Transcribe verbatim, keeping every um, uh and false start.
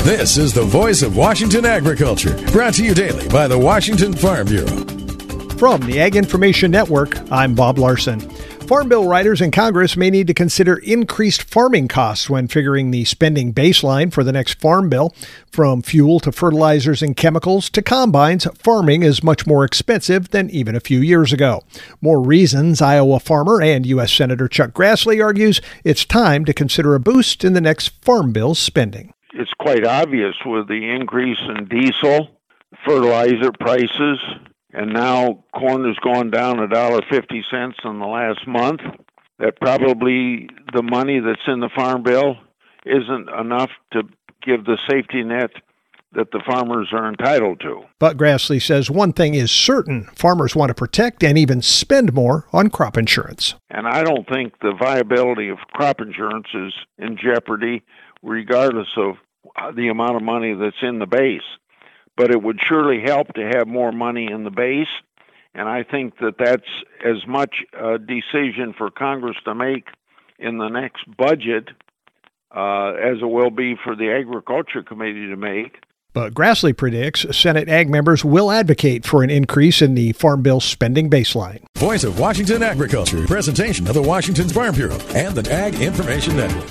This is the voice of Washington agriculture, brought to you daily by the Washington Farm Bureau. From the Ag Information Network, I'm Bob Larson. Farm Bill writers in Congress may need to consider increased farming costs when figuring the spending baseline for the next farm bill. From fuel to fertilizers and chemicals to combines, farming is much more expensive than even a few years ago. More reasons Iowa farmer and U S Senator Chuck Grassley argues it's time to consider a boost in the next farm bill's spending. It's quite obvious with the increase in diesel, fertilizer prices, and now corn has gone down one dollar and fifty cents in the last month, that probably the money that's in the Farm Bill isn't enough to give the safety net that the farmers are entitled to. But Grassley says one thing is certain: farmers want to protect and even spend more on crop insurance. And I don't think the viability of crop insurance is in jeopardy, regardless of the amount of money that's in the base. But it would surely help to have more money in the base, and I think that that's as much a decision for Congress to make in the next budget uh, as it will be for the Agriculture Committee to make. But Grassley predicts Senate Ag members will advocate for an increase in the Farm Bill spending baseline. Voice of Washington agriculture, presentation of the Washington Farm Bureau and the Ag Information Network.